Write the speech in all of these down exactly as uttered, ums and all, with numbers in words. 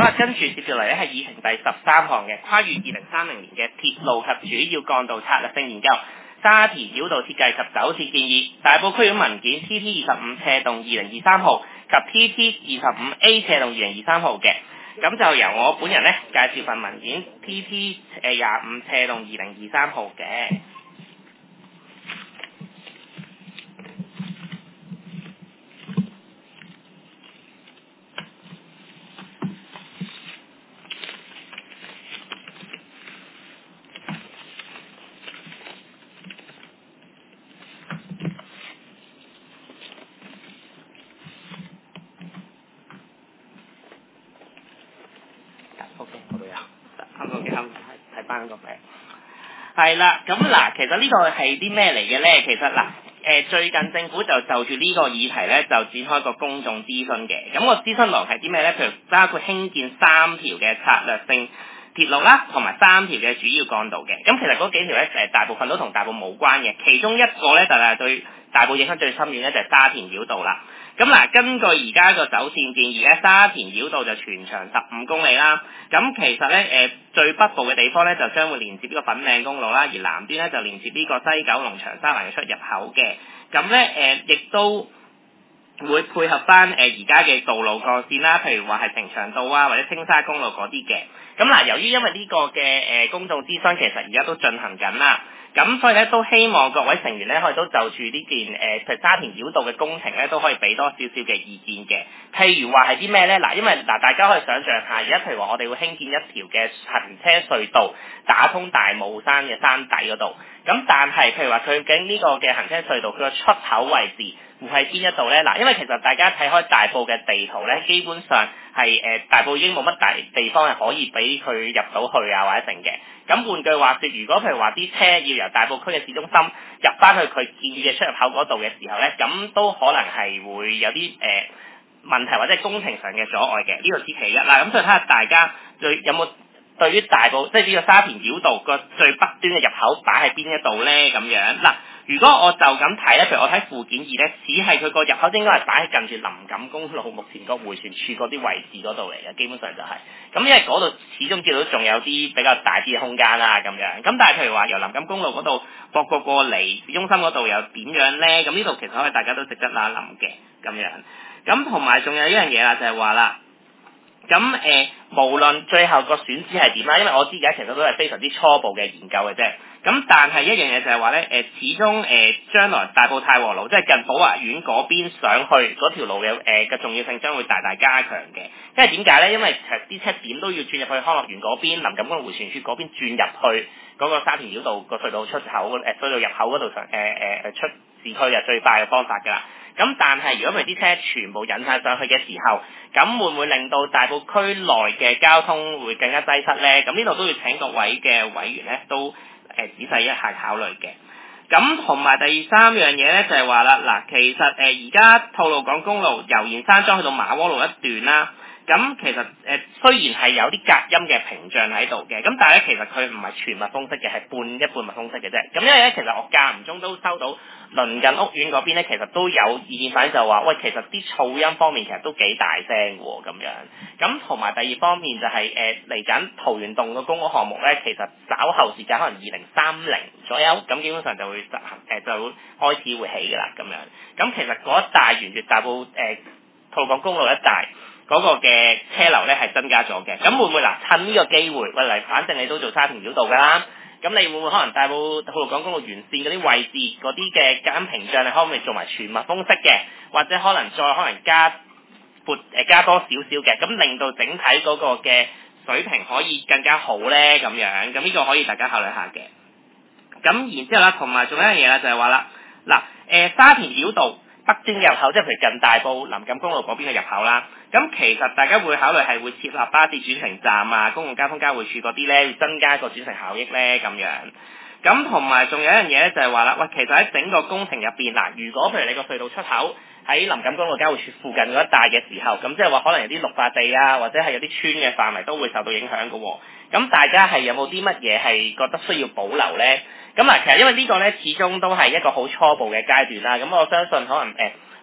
好啦，跟住接住嚟咧係議程第十三項嘅跨越二零三零年嘅鐵路及主要幹道策略性研究，沙田繞道設計及走線建議，大埔區域文件 T T 二十五斜洞二零二三號及 T T 二十五 A 斜洞二零二三號嘅。咁就由我本人咧介紹份文件 T T 誒廿五斜洞二零二三號嘅。O K， 我都有，啱啱嘅啱睇翻個名。係啦，咁嗱，其實呢個係啲咩嚟嘅咧？其實嗱，誒、呃、最近政府就就住呢個議題咧，就展開個公眾諮詢嘅。咁、個諮詢內容係啲咩咧？譬如包括興建三條嘅策略性鐵路啦，同埋三條嘅主要幹道嘅。咁其實嗰幾條咧，誒大部分都同大埔冇關嘅。其中一個咧就係、是、對大埔影響最深遠咧，就係、是、沙田繞道啦。咁嗱，根據而家個走線建議咧，沙田繞道就全長十五公里啦。咁其實咧，誒、呃、最北部嘅地方咧就將會連接呢個粉嶺公路啦，而南端咧就連接呢個西九龍長沙灣嘅出入口嘅。咁咧，誒亦都會配合翻誒而家嘅道路幹線啦，譬如話係呈祥道啊，或者青沙公路嗰啲嘅。咁嗱，由於因為呢個嘅誒、呃、公眾諮詢其實而家都進行緊啦。咁所以咧都希望各位成員咧可以都就住呢件誒，譬如沙田繞道嘅工程咧都可以俾多少少嘅意見嘅。譬如話係啲咩咧？嗱，因為嗱大家可以想象下，而家譬如話我哋會興建一條嘅行車隧道，打通大霧山嘅山底嗰度。咁但係譬如話佢究竟呢個嘅行車隧道佢個出口位置會喺邊一度咧？嗱，因為其實大家睇開大埔嘅地圖咧，基本上係誒、呃、大埔已經冇乜大地方係可以俾佢入到去啊或者成嘅。咁換句話說，如果譬如話啲車要由大埔區嘅市中心入翻去佢建議嘅出入口嗰度嘅時候咧，咁都可能係會有啲誒、呃、問題或者係工程上嘅阻礙嘅。呢個只其一啦。咁所以睇下大家最有冇對於大埔即係呢個沙田繞道個最北端嘅入口擺喺邊一度咧？咁樣嗱。如果我就咁睇咧，譬如我睇附件二咧，只係佢個入口應該係擺喺近住林錦公路目前個迴旋處嗰啲位置嗰度嚟嘅，基本上就係、是、咁，因為嗰度始終知道仲有啲比較大啲嘅空間啦，咁樣。咁但係譬如話由林錦公路嗰度駁過過嚟市中心嗰度又點樣咧？咁呢度其實可以大家都值得啦諗嘅咁樣。咁同埋仲有一樣嘢啦，就係話啦。咁誒、呃，無論最後個選址係點啦，因為我知而家其實都係非常之初步嘅研究嘅啫。咁但係一樣嘢就係話咧，誒、呃、始終誒、呃、將來大埔太和路即係近寶華苑嗰邊上去嗰條路嘅誒嘅重要性將會大大加強嘅。因為點解咧？因為其實啲車點都要轉入去康樂園嗰邊、林錦公路迴旋處嗰邊轉入去嗰個沙田繞道個隧道出口誒、呃、隧道入口嗰度上誒誒誒出市區係最快嘅方法㗎啦。咁但係如果佢啲車全部引晒上去嘅時候，咁會唔會令到大埔區內嘅交通會更加擠塞呢？咁呢度都要請各位嘅委員咧都誒、呃、仔細一下考慮嘅。咁同埋第三樣嘢咧就係話啦，嗱，其實誒而家吐露港公路由鹽山莊去到馬窩路一段啦。咁其實誒、呃、雖然係有啲隔音嘅屏障喺度嘅，咁但係咧其實佢唔係全密封式嘅，係半一半密封式嘅啫。咁因為咧其實我間唔中都收到鄰近屋苑嗰邊咧，其實都有意見反映就話，喂，其實啲噪音方面其實都幾大聲喎咁樣。咁同埋第二方面就係誒嚟緊桃園洞嘅公屋項目咧，其實稍後時間可能二零三零左右，咁基本上就會實行誒、呃、就會開始會起㗎啦咁樣。咁其實嗰一帶沿住大埔誒吐露港公路一帶。嗰個嘅車流咧係增加咗嘅，咁會唔會嗱趁呢個機會，喂嚟，反正你都做沙田繞道㗎啦，咁你會唔會可能大埔吐露港公路沿線嗰啲位置嗰啲嘅隔音屏障，你可唔可以做埋全密封式嘅，或者可能再可能加撥誒加多少少嘅，咁令到整體嗰個嘅水平可以更加好咧咁樣，咁呢個可以大家考慮下嘅。咁然之後啦，同埋仲有一樣嘢啦，就係話啦，嗱誒沙田繞道北端入口，即係譬如近大埔林錦公路嗰邊嘅入口啦。咁其實大家會考慮係會設立巴士轉乘站啊、公共交通交匯處嗰啲咧，要增加個轉乘效益咧咁樣。咁同埋仲有一樣嘢咧，就係話啦，喂，其實喺整個工程入邊嗱，如果譬如你個隧道出口喺林錦公路交匯處附近嗰一帶嘅時候，咁即係話可能有啲綠化地啊，或者係有啲村嘅範圍都會受到影響嘅喎。咁大家係有冇啲乜嘢係覺得需要保留咧？咁嗱，其實因為呢個咧始終都係一個好初步嘅階段啦。咁我相信可能誒。呃部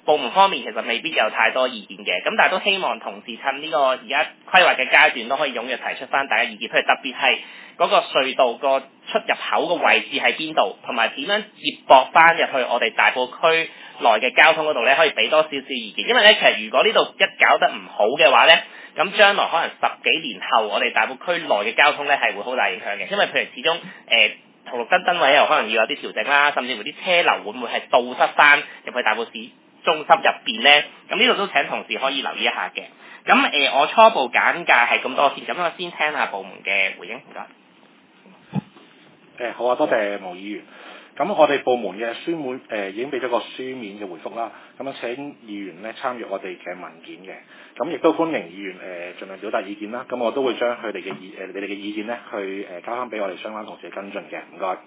部門方面其實未必有太多意見嘅，咁但係都希望同時趁呢個而家規劃嘅階段都可以踴躍提出翻大家意見，譬如特別係嗰個隧道個出入口個位置喺邊度，同埋點樣接駁翻入去我哋大埔區內嘅交通嗰度咧，可以俾多少少意見，因為咧其實如果呢度一搞得唔好嘅話咧，咁將來可能十幾年後我哋大埔區內嘅交通咧係會好大影響嘅，因為譬如始終誒。呃紅綠燈燈位又可能要有啲調整啦，甚至乎啲車流會唔會係倒塞翻入去大埔市中心入邊呢？咁呢度都請同事可以留意一下嘅。咁誒、呃，我初步簡介係咁多先，咁我先聽下部門嘅回應，唔該。 誒好啊，多謝毛議員。咁我哋部門嘅書面誒、呃、已經俾咗個書面嘅回覆啦，咁樣請議員咧參與我哋嘅文件嘅，咁亦都歡迎議員誒、呃、盡量表達意見啦，咁我都會將佢哋嘅意誒你哋嘅意見咧去誒、呃、交翻俾我哋相關同事跟進嘅，唔該。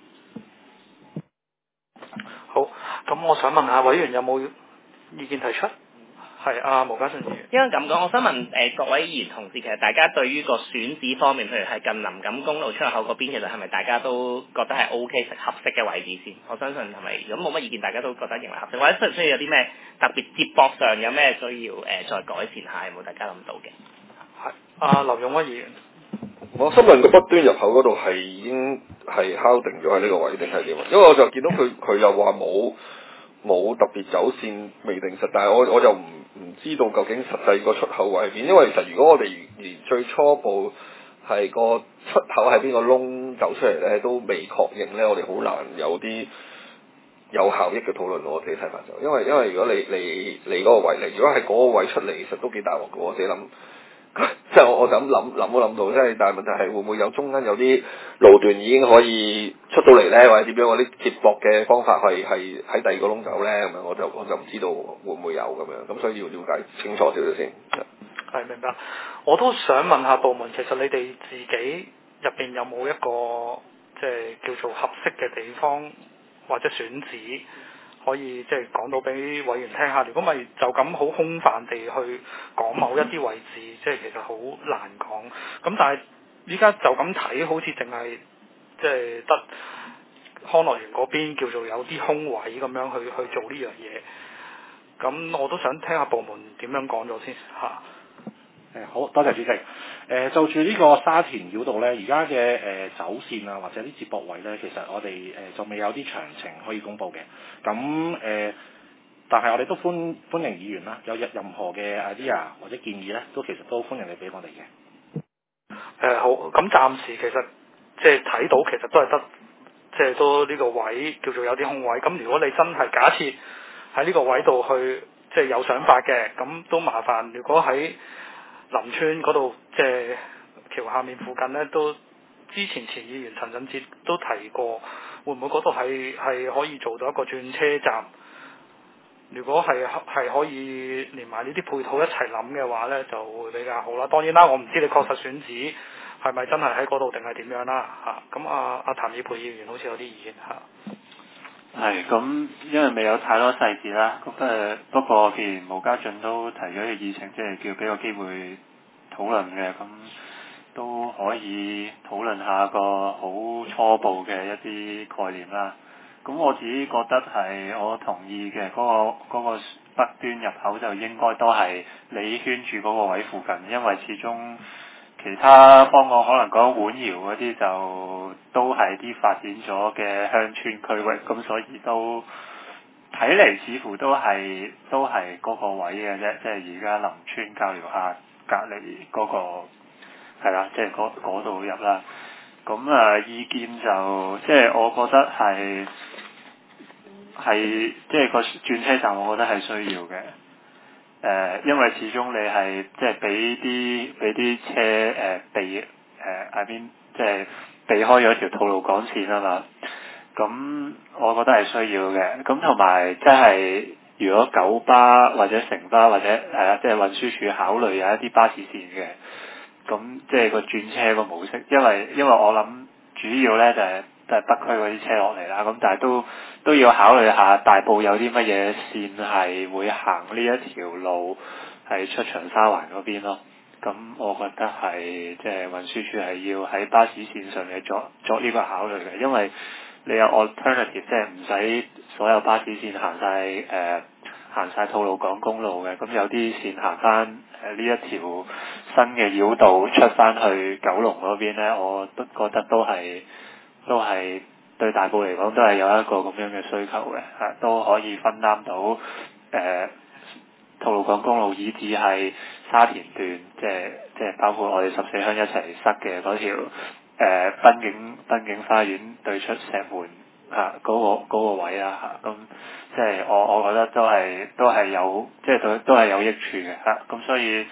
好，咁我想問下委員有冇意見提出？係啊，毛家俊議員。 因為咁講，我想問誒、呃、各位議員同事，其實大家對於個選址方面，譬如係近林錦公路出口嗰邊，其實係咪大家都覺得係 O K 合適嘅位置先？我相信係咪？如果冇乜意見，大家都覺得認為合適，或者需唔需要有啲咩特別接駁上有咩需要誒、呃、再改善下？有冇大家諗到嘅？ 係啊，劉勇威議員。 我想問個北端入口嗰度係已經係敲定咗喺呢個位定係點啊？因為我就見到佢佢又話冇冇特別走線未定實，但係我我就唔唔知道究竟實際個出口位喺邊，因為其實如果我哋連最初步係個出口喺邊個窿走出嚟咧都未確認咧，我哋好難有啲有效益嘅討論。我自己睇法就因為因為如果你你你嗰個位嚟，如果係嗰個位出嚟，其實都幾大鑊嘅。我自己諗。即係我我就咁諗諗都諗到，即係但係問題係會唔會有中間有啲路段已經可以出到嚟咧，或者點樣嗰啲接駁嘅方法係係喺第二個窿走咧咁樣，我就我就唔知道會唔會有咁樣，咁所以要了解清楚少少先。 係明白，我都想問下部門，其實你哋自己入邊有冇一個即係叫做合適嘅地方或者選址？可以即係講到俾委員聽下，如果咪就咁好空泛地去講某一啲位置，即係其實好難講。咁但係依家就咁睇，好似淨係即係得康樂園嗰邊叫做有啲空位咁樣去去做呢樣嘢。咁我都想聽下部門點樣講咗先嚇。 誒好多謝主席。誒、呃、就住呢個沙田繞道咧，而家嘅誒走線啊，或者啲接駁位咧，其實我哋誒、呃、就未有啲詳情可以公佈嘅。咁誒、呃，但係我哋都歡歡迎議員啦，有任任何嘅 idea 或者建議咧，都其實都歡迎你俾我哋嘅。 誒、呃、好，咁暫時其實即係睇到其實都係得，即係都呢個位叫做有啲空位。咁如果你真係假設喺呢個位度去即係有想法嘅，咁都麻煩。如果喺林村嗰度即係橋下面附近咧，都之前前議員陳振哲都提過，會唔會嗰度係係可以做到一個轉車站？如果係係可以連埋呢啲配套一齊諗嘅話咧，就會比較好啦。當然啦，我唔知你確實選址係咪真係喺嗰度定係點樣啦嚇。咁阿阿譚以培議員好似有啲意見嚇。 係咁，因為未有太多細節啦。咁誒，不過既然毛家俊都提咗個議程，即係叫俾個機會討論嘅，咁都可以討論下個好初步嘅一啲概念啦。咁我自己覺得係我同意嘅，嗰個嗰個北端入口就應該都係你圈住嗰個位附近，因為始終其他方案可能講碗窯嗰啲就都係啲發展咗嘅鄉村區域，咁所以都睇嚟似乎都係都係嗰個位嘅啫，即係而家林村交流下隔離嗰個係啦，即係嗰嗰度入啦。咁啊意見就即係我覺得係係即係個轉車站，我覺得係需要嘅。誒、呃，因為始終你係即係俾啲俾啲車誒、呃、避誒喺邊，即係避開咗條吐露港線啊嘛。咁我覺得係需要嘅。咁同埋即係如果九巴或者城巴或者係啊，即係運輸署考慮有一啲巴士線嘅，咁即係個轉車個模式，因為因為我諗主要咧就係都係北區嗰啲車落嚟啦。咁但係都都要考慮下大埔有啲乜嘢線係會行呢一條路係出長沙灣嗰邊咯。咁我覺得係即係運輸署係要喺巴士線上嘅作作呢個考慮嘅，因為你有 alternative， 即係唔使所有巴士線行晒誒行晒吐露港公路嘅，咁有啲線行翻誒呢一條新嘅繞道出翻去九龍嗰邊咧，我都覺得都係都係對大埔嚟講都係有一個咁樣嘅需求嘅，嚇都可以分擔到誒、呃、吐露港公路以至係沙田段，即係即係包括我哋十四鄉一齊塞嘅嗰條誒濱景濱景花園對出石門嚇嗰、嗰個嗰個位啊嚇，咁即係我我覺得都係都係有即係都都係有益處嘅嚇，咁所以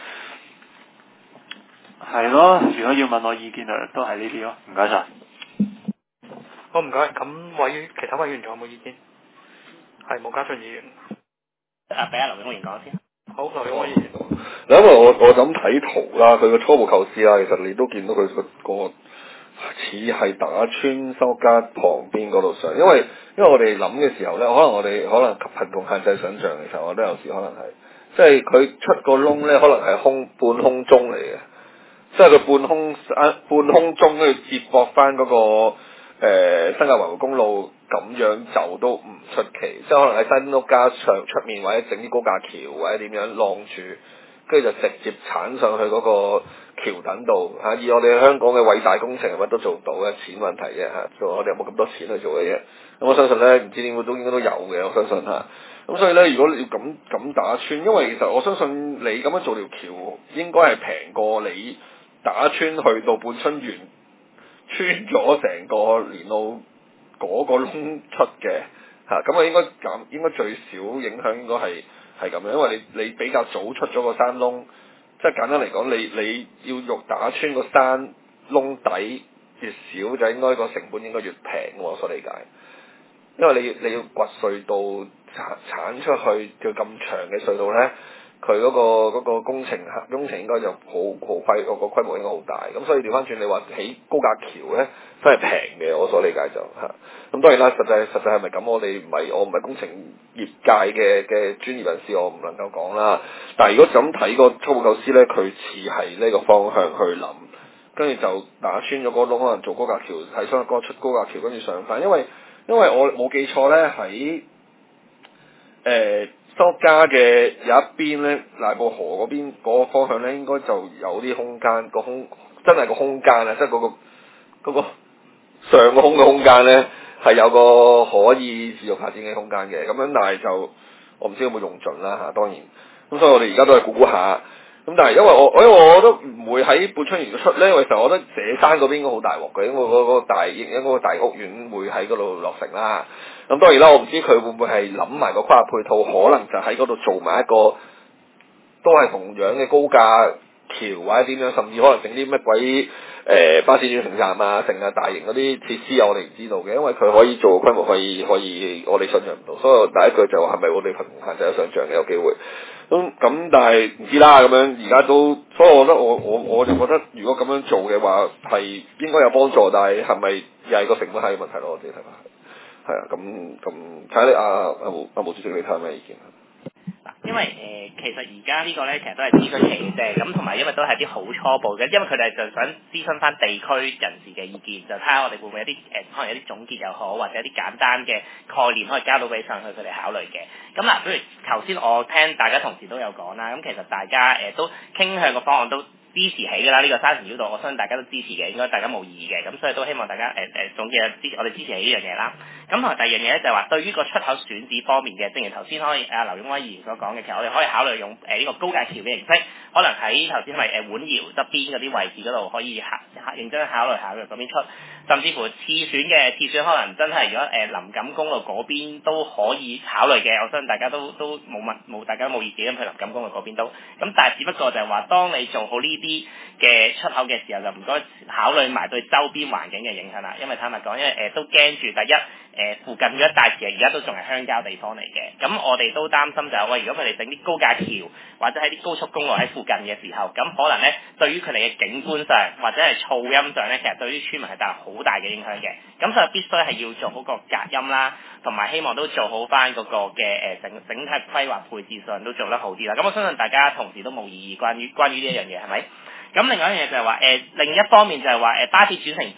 係咯，如果要問我意見啊，都係呢啲咯，唔該晒。 好，唔該。咁委員其他委員仲有冇意見？係毛家俊議員。 啊，俾阿劉永賢講先。 好，劉永議員。 嗱，因為我我就咁睇圖啦，佢個初步構思啦，其實你都見到佢個個似係打穿收家旁邊嗰度上，因為因為我哋諗嘅時候咧，可能我哋可能貧窮限制想像嘅時候，我都有時可能係，即係佢出個窿咧，可能係空半空中嚟嘅，即係佢半空啊半空中跟住接駁翻嗰個。誒、呃、新界環湖公路咁樣就都唔出奇，即係可能喺新屋加上出面或者整啲高架橋或者點樣晾住，跟住就直接鏟上去嗰個橋墩度嚇。以我哋香港嘅偉大工程係乜都做到嘅，錢問題啫嚇。做我哋有冇咁多錢去做嘅嘢？咁我相信咧，唔知點會都應該都有嘅，我相信嚇。咁所以咧，如果你要咁咁打穿，因為其實我相信你咁樣做條橋應該係平過你打穿去到半春園。穿咗成個連路嗰個窿出嘅嚇，咁啊應該減應該最少影響應該係係咁樣，因為你你比較早出咗個山窿，即係簡單嚟講，你你要用打穿個山窿底越少，就應該個成本應該越平，我所理解。因為你你要掘隧道鏟鏟出去條咁長嘅隧道咧。佢嗰、嗰個嗰個工程工程應該就好好規個個規模應該好大，咁所以調翻轉你話起高架橋咧，真係平嘅，我所理解就嚇。咁當然啦，實際實際係咪咁？我哋唔係我唔係工程業界嘅嘅專業人士，我唔能夠講啦。但係如果就咁睇個初步構思咧，佢似係呢個方向去諗，跟住就打穿咗嗰個窿，可能做高架橋喺雙哥出高架橋，跟住上翻。因為因為我冇記錯咧，喺誒。呃多家嘅有一邊咧，大埔河嗰邊嗰個方向咧，應該就有啲空間，個空真係個空間啊！即係嗰個嗰個上個空嘅空間咧，係有個可以持續發展嘅空間嘅。咁樣，但係就我唔知有冇用盡啦嚇。當然，咁所以我哋而家都係估估下。咁但係因為我，因為我都唔會喺半春園出咧，因為其實我覺得社山嗰邊應該好大鑊嘅，因為嗰個大應應該個大屋苑會喺嗰度落成啦。咁當然啦，我唔知佢會唔會係諗埋個跨配套，可能就喺嗰度做埋一個都係同樣嘅高架橋或者點樣，甚至可能整啲乜鬼誒、呃、巴士轉乘站啊，成日大型嗰啲設施啊，我哋唔知道嘅，因為佢可以做規模可以可以我哋想象唔到，所以第一句就話係咪我哋貧窮限制有想像嘅有機會。咁咁，但係唔知啦。咁樣而家都，所以我覺得我我我就覺得，如果咁樣做嘅話，係應該有幫助，但係係咪又係個成本係個問題咯？我自己睇法係，係啊。咁咁睇下你阿阿毛阿毛主席，你睇下咩意見啊？ 嗱，因為誒、呃、其實而家呢個咧，其實都係諮詢期嘅啫。咁同埋因為都係啲好初步嘅，因為佢哋就想諮詢翻地區人士嘅意見，就睇下我哋會唔會有啲誒、呃，可能有啲總結又好，或者有啲簡單嘅概念可以交到俾上去佢哋考慮嘅。咁嗱，譬如頭先我聽大家同事都有講啦，咁其實大家誒、呃、都傾向個方案都支持起㗎啦，呢、這個沙田繞道，我相信大家都支持嘅，應該大家冇異議嘅，咁所以都希望大家誒誒、呃、總結支我哋支持起呢樣嘢啦。咁同埋第二樣嘢咧就係話，對於個出口選址方面嘅，正如頭先可以阿劉永威議員所講嘅，其實我哋可以考慮用誒呢、呃這個高架橋嘅形式，可能喺頭先係誒碗窯側邊嗰啲位置嗰度可以考認真考慮下嘅嗰邊出，甚至乎次選嘅次選可能真係如果誒、呃、林錦公路嗰邊都可以考慮嘅，我相信大家都都冇問冇大家冇意見咁去林錦公路嗰邊都，咁但係只不過就係話，當你做好呢啲嘅出口嘅時候，就唔該考慮埋對周邊環境嘅影響啦。因為坦白講，因為誒、呃、都驚住第一誒、呃、附近嗰一帶其實而家都仲係鄉郊地方嚟嘅。咁我哋都擔心就係、是、喂，如果佢哋整啲高架橋或者喺啲高速公路喺附近嘅時候，咁可能咧對於佢哋嘅景觀上或者係噪音上咧，其實對於村民係帶來好大嘅影響嘅。咁所以必須係要做好個隔音啦，同埋希望都做好翻嗰個嘅誒整整體規劃配置上都做得好啲啦。咁我相信大家同時都冇異議關於關於呢一樣嘢係咪？咁另外一樣嘢就係話誒另一方面就係話誒巴士轉乘站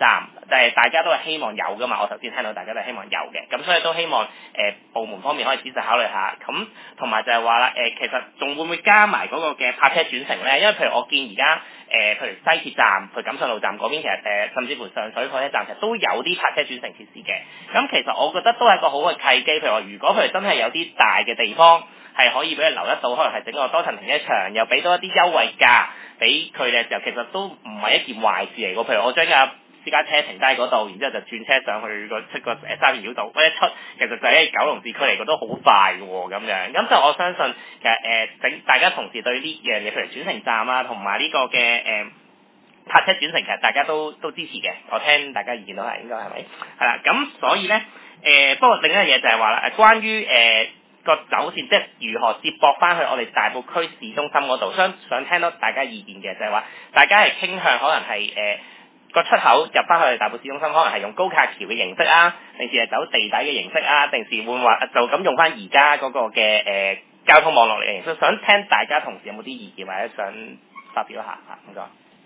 但係大家都係希望有噶嘛。我頭先聽到大家都係希望有嘅，咁所以都希望誒、呃、部門方面可以仔細考慮下。咁同埋就係話啦，誒、呃、其實仲會唔會加埋嗰個嘅泊車轉乘咧？因為譬如我見而家誒譬如西鐵站、譬如錦上路站嗰邊，其實誒、呃、甚至乎上水火車站其實都有啲泊車轉乘設施嘅。咁其實我覺得都係一個好嘅契機。譬如話，如果佢哋真係有啲大嘅地方係可以俾佢留得到，可能係整個多層停車場，又俾到一啲優惠價俾佢哋嘅時候，其實都唔係一件壞事嚟嘅。譬如我將架私家車停低嗰度，然之後就轉車上去個出個誒沙田繞道，我一出其實就喺九龍市區嚟講都好快嘅喎咁樣。咁就我相信其實誒整、呃、大家同時對呢樣嘢，譬如轉乘站啊，同埋呢個嘅誒泊車轉乘，其實大家都都支持嘅。我聽大家意見都係應該係咪？係啦，咁所以咧誒、呃，不過另一樣嘢就係話啦，誒關於誒。呃個走線即係如何接駁翻去我哋大埔區市中心嗰度，想想聽到大家意見嘅就係話，大家係傾向可能係誒個出口入翻去大埔市中心，可能係用高架橋嘅形式啊，定是係走地底嘅形式啊，定是會話就咁用翻而家嗰個嘅誒、呃、交通網絡嚟嘅形式。想聽大家同事有冇啲意見或者想發表一下嚇？唔該。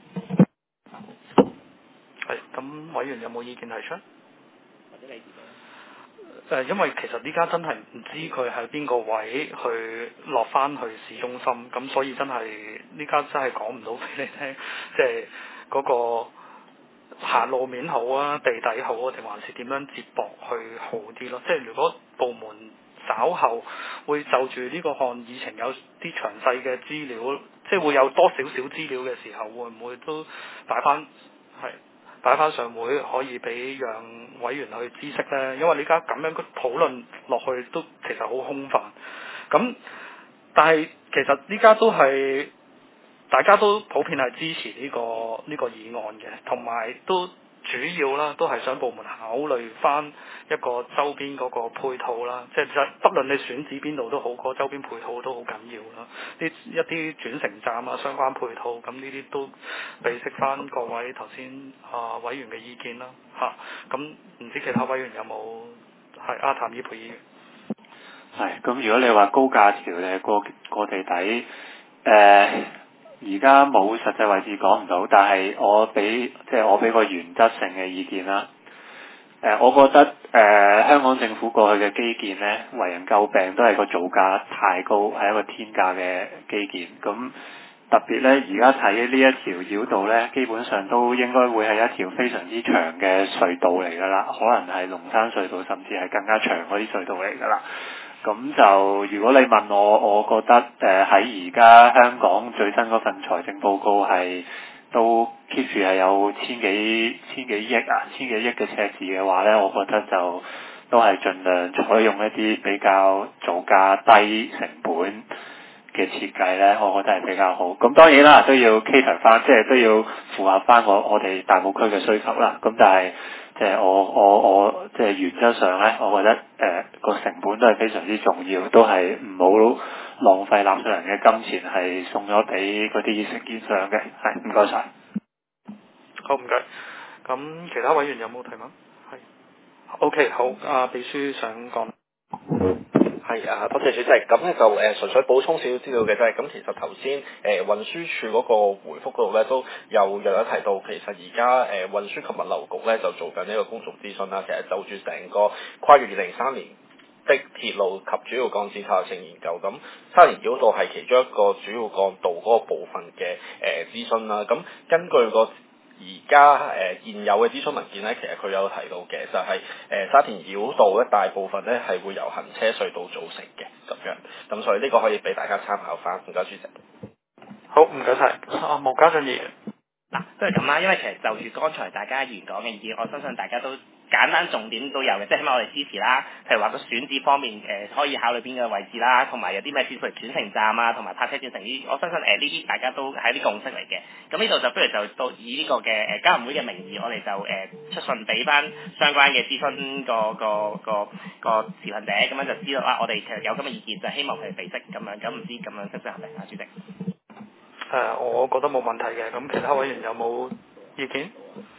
係，咁委員有冇意見提出？ 或者你自己？ 誒，因為其實呢家真係唔知佢喺邊個位去落翻去市中心，咁所以真係呢家真係講唔到俾你聽，即係嗰個行路面好啊，地底好啊，定還是點樣接駁去好啲咯？即係如果部門稍後會就住呢個項議程有啲詳細嘅資料，即係會有多少少資料嘅時候，會唔會都擺翻係？擺翻上會可以俾讓委員去知悉呢？因為呢家咁樣討論落去都其實好空泛。咁但係其實呢家都係大家都普遍係支持呢個呢個議案嘅，同埋都主要啦，都係想部門考慮翻一個周邊嗰個配套啦，即係不論你選址邊度都好，個周邊配套都好緊要啦。呢一啲轉乘站啊，相關配套，咁呢啲都備悉翻各位頭先啊委員嘅意見啦，嚇、啊。咁唔知其他委員有冇係阿譚以培議員？ 係，咁如果你話高架橋咧過過地底，誒、呃。而家冇實際位置講唔到，但係我俾即係我俾個原則性嘅意見啦。誒、呃，我覺得誒、呃、香港政府過去嘅基建呢，為人詬病都係個造價太高，係一個天價嘅基建。咁特別呢，而家睇呢一條繞道呢，基本上都應該會係一條非常之長嘅隧道嚟㗎啦，可能係龍山隧道，甚至係更加長嗰啲隧道嚟㗎啦。咁就如果你問我，我覺得誒喺而家香港最新嗰份財政報告係都 keep 住係有千幾千幾億啊，千幾億嘅赤字嘅話呢，我覺得就都係盡量採用一啲比較造價低成本嘅設計呢，我覺得係比較好。咁當然啦，都要 cater 翻，即係都要符合翻我我哋大埔區嘅需求啦。咁但係即係我我我即係原則上咧，我覺得誒個、呃、成本都係非常之重要，都係唔好浪費納稅人嘅金錢，係送咗俾嗰啲承建商嘅。係，唔該晒。 好，唔該。咁其他委員有冇提問？係。OK， 好。啊，秘書想講。 係啊，多謝主席。咁咧就誒、呃、純粹補充少少資料嘅啫。咁其實頭先誒運輸署嗰個回覆嗰度咧，都有又有提到，其實而家誒運輸及物流局咧就做緊呢個公眾諮詢啦。其實就住成個跨越二零三年的鐵路及主要幹線策略性研究，咁沙田繞道係其中一個主要幹道嗰個部分嘅誒諮詢啦。咁根據個而家誒現有嘅諮詢文件咧，其實佢有提到嘅就係、是、誒、呃、沙田繞道咧大部分咧係會由行車隧道組成嘅咁樣，咁所以呢個可以俾大家參考翻。唔該，主席。 好，唔該晒。啊，毛家俊議員。 嗱，都係咁啦，因為其實就住剛才大家議員講嘅意見，我相信大家都簡單重點都有嘅，即係起碼我哋支持啦。譬如話個選址方面，誒、呃、可以考慮邊個位置啦，同埋有啲咩譬如轉乘站啊，同埋泊車轉乘呢啲，我相信誒呢啲大家都係啲共識嚟嘅。咁呢度就不如就到以呢個嘅誒交流會嘅名義，我哋就誒、呃、出信俾翻相關嘅諮詢個個個個持份者，咁樣就知道啦。我哋其實有咁嘅意見，就希望佢哋備悉咁樣，咁唔知咁樣適唔適合啊，主席？ 誒、呃，我覺得冇問題嘅。咁其他委員有冇意見？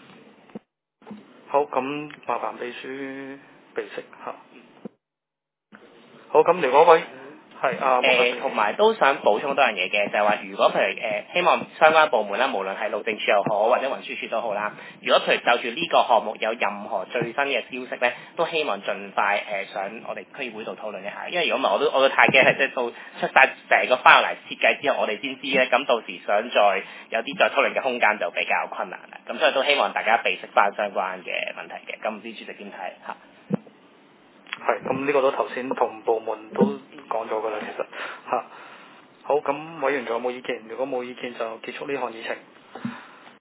好，咁麻煩秘書備悉嚇。好，咁廖嗰位係啊， 誒同埋都想補充多樣嘢嘅，就係話如果譬如誒、呃、希望相關部門啦，無論係路政署又好或者運輸署都好啦，如果譬如就住呢個項目有任何最新嘅消息咧，都希望盡快誒、呃、上我哋區議會度討論一下，因為如果唔係我都我都太驚係即係到出晒成個 file 嚟設計之後，我哋先知咧，咁到時想再有啲再討論嘅空間就比較困難啦。咁所以都希望大家備悉翻相關嘅問題嘅。咁唔知主席點睇嚇？ 係，咁呢個都頭先同部門都講咗㗎啦，其實嚇。好，咁委員仲有冇意見？如果冇意見就結束呢項議程。